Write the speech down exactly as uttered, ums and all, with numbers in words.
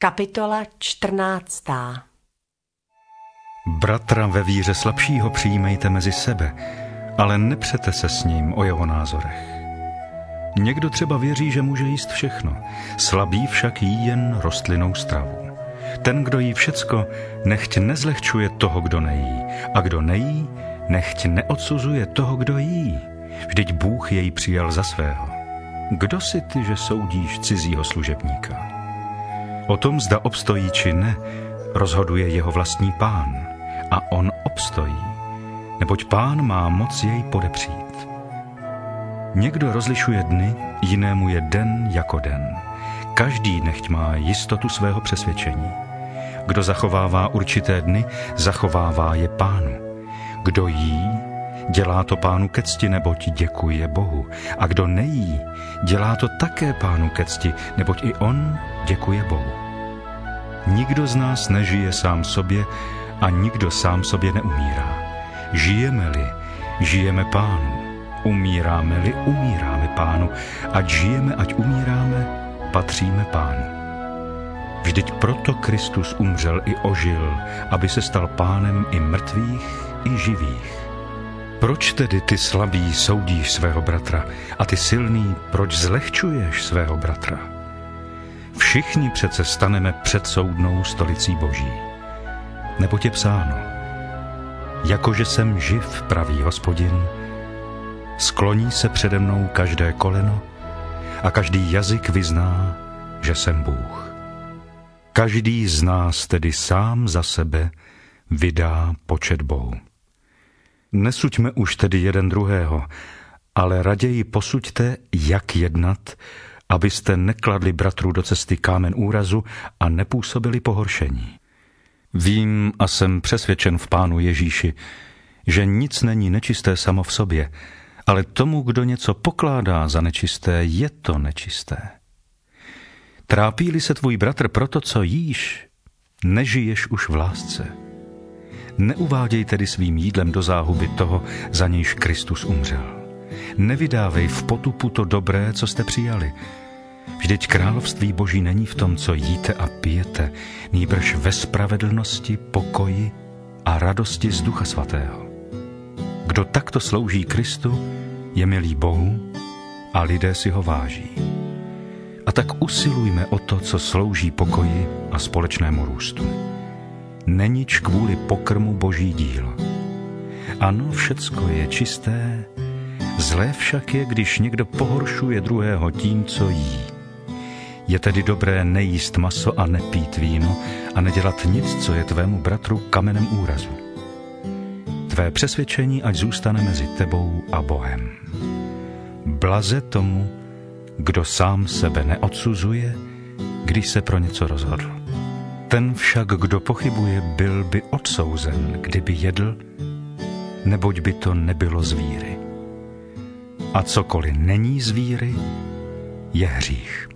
Kapitola čtrnáctá. Bratra ve víře slabšího přijímejte mezi sebe, ale nepřete se s ním o jeho názorech. Někdo třeba věří, že může jíst všechno, slabý však jí jen rostlinnou stravu. Ten, kdo jí všecko, nechť nezlehčuje toho, kdo nejí, a kdo nejí, nechť neodsuzuje toho, kdo jí. Vždyť Bůh jej přijal za svého. Kdo si ty, že soudíš cizího služebníka? O tom, zda obstojí či ne, rozhoduje jeho vlastní Pán, a on obstojí, neboť Pán má moc jej podepřít. Někdo rozlišuje dny, jinému je den jako den. Každý nechť má jistotu svého přesvědčení. Kdo zachovává určité dny, zachovává je Pánu. Kdo jí, dělá to Pánu ke cti, neboť děkuje Bohu. A kdo nejí, dělá to také Pánu ke cti, neboť i on děkuje Bohu. Nikdo z nás nežije sám sobě a nikdo sám sobě neumírá. Žijeme-li, žijeme Pánu. Umíráme-li, umíráme Pánu. Ať žijeme, ať umíráme, patříme Pánu. Vždyť proto Kristus umřel i ožil, aby se stal Pánem i mrtvých, i živých. Proč tedy ty slabý soudíš svého bratra a ty silný, proč zlehčuješ svého bratra? Všichni přece staneme před soudnou stolicí Boží. Neboť je psáno, jakože jsem živ, pravý Hospodin, skloní se přede mnou každé koleno a každý jazyk vyzná, že jsem Bůh. Každý z nás tedy sám za sebe vydá počet Bohu. Nesuďme už tedy jeden druhého, ale raději posuďte, jak jednat, abyste nekladli bratru do cesty kámen úrazu a nepůsobili pohoršení. Vím a jsem přesvědčen v Pánu Ježíši, že nic není nečisté samo v sobě, ale tomu, kdo něco pokládá za nečisté, je to nečisté. Trápí-li se tvůj bratr proto, co jíš, nežiješ už v lásce. Neuváděj tedy svým jídlem do záhuby toho, za nějž Kristus umřel. Nevydávej v potupu to dobré, co jste přijali. Vždyť království Boží není v tom, co jíte a pijete, nýbrž ve spravedlnosti, pokoji a radosti z Ducha Svatého. Kdo takto slouží Kristu, je milý Bohu a lidé si ho váží. A tak usilujme o to, co slouží pokoji a společnému růstu. Nenič kvůli pokrmu Boží dílo. Ano, všecko je čisté, zlé však je, když někdo pohoršuje druhého tím, co jí. Je tedy dobré nejíst maso a nepít víno a nedělat nic, co je tvému bratru kamenem úrazu. Tvé přesvědčení ať zůstane mezi tebou a Bohem. Blaze tomu, kdo sám sebe neodsuzuje, když se pro něco rozhodl. Ten však, kdo pochybuje, byl by odsouzen, kdyby jedl, neboť by to nebylo z víry. A cokoliv není z víry, je hřích.